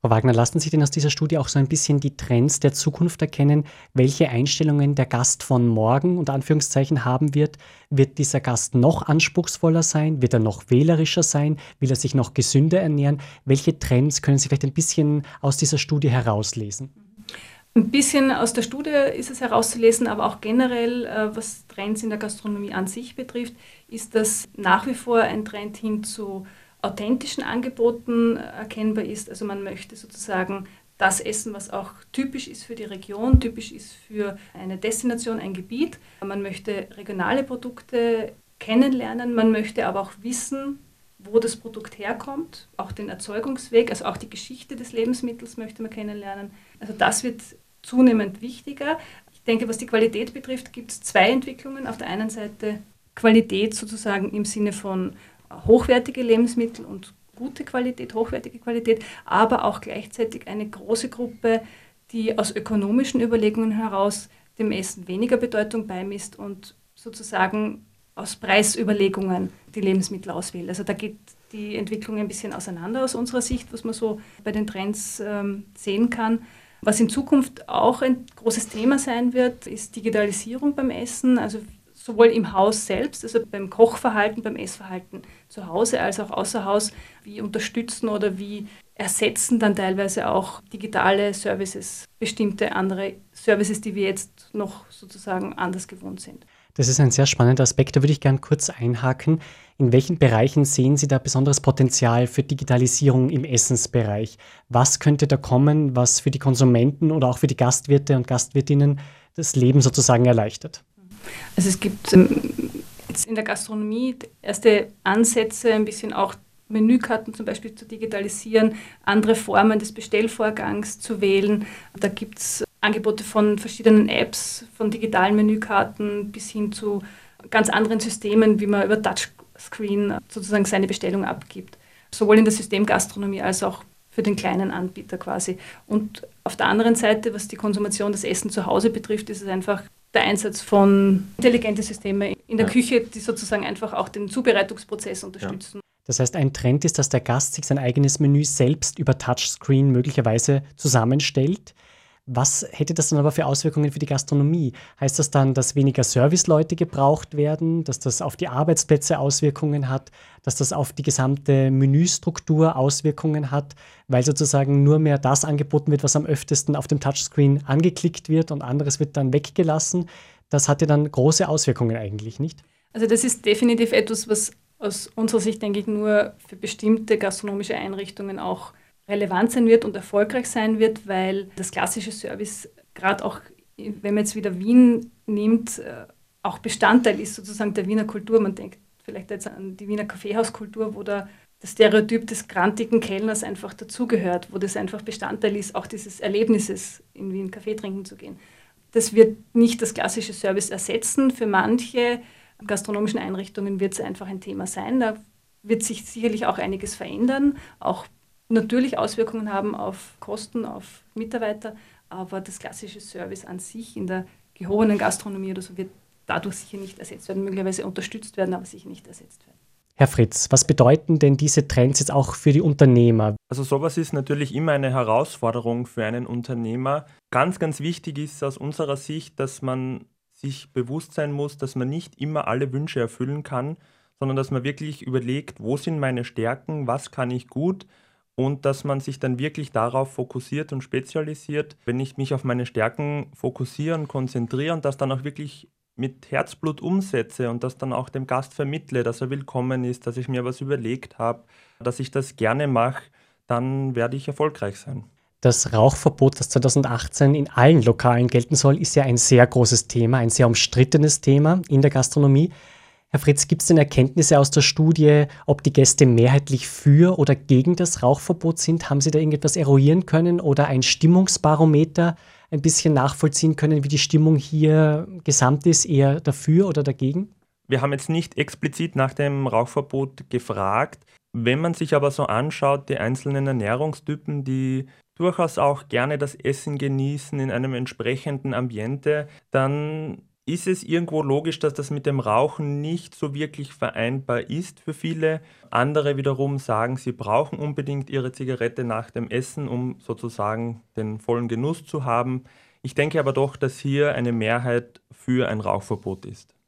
Frau Wagner, lassen Sie denn aus dieser Studie auch so ein bisschen die Trends der Zukunft erkennen, welche Einstellungen der Gast von morgen unter Anführungszeichen haben wird? Wird dieser Gast noch anspruchsvoller sein? Wird er noch wählerischer sein? Will er sich noch gesünder ernähren? Welche Trends können Sie vielleicht ein bisschen aus dieser Studie herauslesen? Ein bisschen aus der Studie ist es herauszulesen, aber auch generell, was Trends in der Gastronomie an sich betrifft, ist, dass nach wie vor ein Trend hin zu authentischen Angeboten erkennbar ist. Also man möchte sozusagen das essen, was auch typisch ist für die Region, typisch ist für eine Destination, ein Gebiet. Man möchte regionale Produkte kennenlernen, man möchte aber auch wissen, wo das Produkt herkommt, auch den Erzeugungsweg, also auch die Geschichte des Lebensmittels möchte man kennenlernen. Also das wird zunehmend wichtiger. Ich denke, was die Qualität betrifft, gibt es zwei Entwicklungen. Auf der einen Seite Qualität sozusagen im Sinne von hochwertige Lebensmittel und gute Qualität, hochwertige Qualität, aber auch gleichzeitig eine große Gruppe, die aus ökonomischen Überlegungen heraus dem Essen weniger Bedeutung beimisst und sozusagen aus Preisüberlegungen die Lebensmittel auswählt. Also da geht die Entwicklung ein bisschen auseinander aus unserer Sicht, was man so bei den Trends sehen kann. Was in Zukunft auch ein großes Thema sein wird, ist Digitalisierung beim Essen, also sowohl im Haus selbst, also beim Kochverhalten, beim Essverhalten zu Hause, als auch außer Haus, wie unterstützen oder wie ersetzen dann teilweise auch digitale Services, bestimmte andere Services, die wir jetzt noch sozusagen anders gewohnt sind. Das ist ein sehr spannender Aspekt, da würde ich gern kurz einhaken. In welchen Bereichen sehen Sie da besonderes Potenzial für Digitalisierung im Essensbereich? Was könnte da kommen, was für die Konsumenten oder auch für die Gastwirte und Gastwirtinnen das Leben sozusagen erleichtert? Also es gibt jetzt in der Gastronomie erste Ansätze, ein bisschen auch Menükarten zum Beispiel zu digitalisieren, andere Formen des Bestellvorgangs zu wählen. Da gibt es Angebote von verschiedenen Apps, von digitalen Menükarten bis hin zu ganz anderen Systemen, wie man über Touchscreen sozusagen seine Bestellung abgibt. Sowohl in der Systemgastronomie als auch für den kleinen Anbieter quasi. Und auf der anderen Seite, was die Konsumation des Essen zu Hause betrifft, ist es einfach der Einsatz von intelligenten Systemen in der Küche, die sozusagen einfach auch den Zubereitungsprozess unterstützen. Das heißt, ein Trend ist, dass der Gast sich sein eigenes Menü selbst über Touchscreen möglicherweise zusammenstellt. Was hätte das dann aber für Auswirkungen für die Gastronomie? Heißt das dann, dass weniger Serviceleute gebraucht werden, dass das auf die Arbeitsplätze Auswirkungen hat, dass das auf die gesamte Menüstruktur Auswirkungen hat, weil sozusagen nur mehr das angeboten wird, was am öftesten auf dem Touchscreen angeklickt wird und anderes wird dann weggelassen? Das hat ja dann große Auswirkungen eigentlich, nicht? Also das ist definitiv etwas, was aus unserer Sicht, denke ich, nur für bestimmte gastronomische Einrichtungen auch relevant sein wird und erfolgreich sein wird, weil das klassische Service, gerade auch, wenn man jetzt wieder Wien nimmt, auch Bestandteil ist sozusagen der Wiener Kultur. Man denkt vielleicht jetzt an die Wiener Kaffeehauskultur, wo das Stereotyp des grantigen Kellners einfach dazugehört, wo das einfach Bestandteil ist, auch dieses Erlebnisses, in Wien Kaffee trinken zu gehen. Das wird nicht das klassische Service ersetzen. Für manche gastronomischen Einrichtungen wird es einfach ein Thema sein. Da wird sich sicherlich auch einiges verändern, auch natürlich Auswirkungen haben auf Kosten, auf Mitarbeiter, aber das klassische Service an sich in der gehobenen Gastronomie oder so wird dadurch sicher nicht ersetzt werden, möglicherweise unterstützt werden, aber sicher nicht ersetzt werden. Herr Fritz, was bedeuten denn diese Trends jetzt auch für die Unternehmer? Also sowas ist natürlich immer eine Herausforderung für einen Unternehmer. Ganz, ganz wichtig ist aus unserer Sicht, dass man sich bewusst sein muss, dass man nicht immer alle Wünsche erfüllen kann, sondern dass man wirklich überlegt, wo sind meine Stärken, was kann ich gut, und dass man sich dann wirklich darauf fokussiert und spezialisiert. Wenn ich mich auf meine Stärken fokussiere und konzentriere und das dann auch wirklich mit Herzblut umsetze und das dann auch dem Gast vermittle, dass er willkommen ist, dass ich mir was überlegt habe, dass ich das gerne mache, dann werde ich erfolgreich sein. Das Rauchverbot, das 2018 in allen Lokalen gelten soll, ist ja ein sehr großes Thema, ein sehr umstrittenes Thema in der Gastronomie. Herr Fritz, gibt es denn Erkenntnisse aus der Studie, ob die Gäste mehrheitlich für oder gegen das Rauchverbot sind? Haben Sie da irgendetwas eruieren können oder ein Stimmungsbarometer ein bisschen nachvollziehen können, wie die Stimmung hier gesamt ist, eher dafür oder dagegen? Wir haben jetzt nicht explizit nach dem Rauchverbot gefragt. Wenn man sich aber so anschaut, die einzelnen Ernährungstypen, die durchaus auch gerne das Essen genießen in einem entsprechenden Ambiente, dann ist es irgendwo logisch, dass das mit dem Rauchen nicht so wirklich vereinbar ist für viele. Andere wiederum sagen, sie brauchen unbedingt ihre Zigarette nach dem Essen, um sozusagen den vollen Genuss zu haben. Ich denke aber doch, dass hier eine Mehrheit für ein Rauchverbot ist.